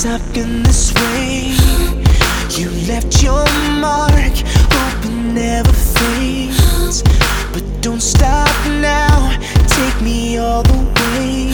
Since I've been this way, you left your mark, hope it never fades. But don't stop now, take me all the way.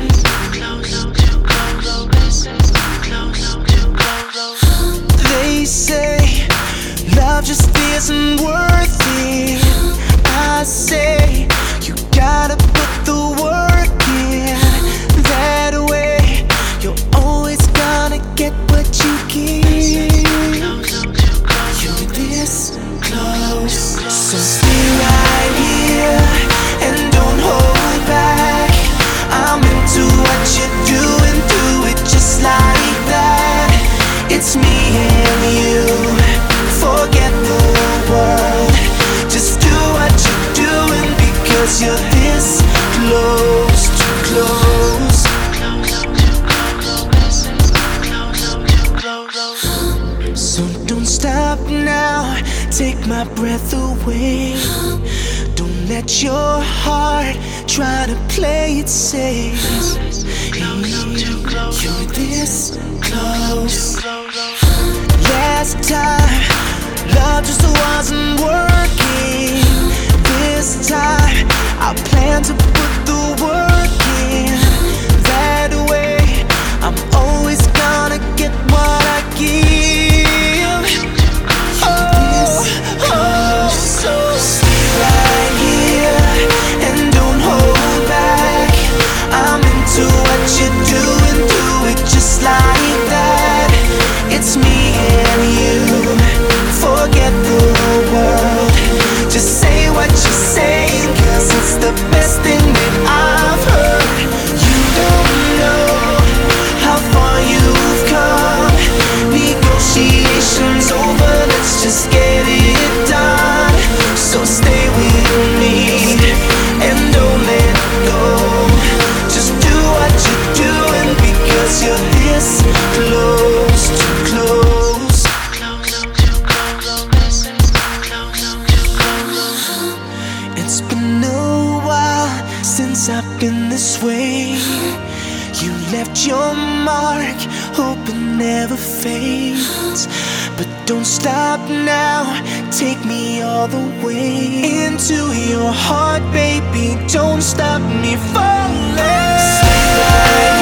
They say love just isn't worth it. I say you gotta put the work in. That way you're always gonna get what you give. You're this close, so stay right here and don't hold back. I'm into what you're doing, do it just like that. It's me and you, forget the world. Just do what you're doing because you're this close, too close. So don't stop now, take my breath away. Don't let your heart try to play it safe. You're this close. Last time, love just wasn't working. This time, I plan to put the work in. That way, I'm always gonna get what I give. So stay right here and don't hold back. I'm into what you're doing, do it just like that. It's me and you, forget the world. Just say what you're saying, cause it's the best thing that I've heard. You don't know how far you've come. Negotiations over, let's just get it done. So stay with me and don't let go. Just do what you're doing because you're this close, too close. It's been a while since I've been this way. You left your mark, hope it never fades. But don't stop now, take me all the way into your heart, baby. Don't stop me falling.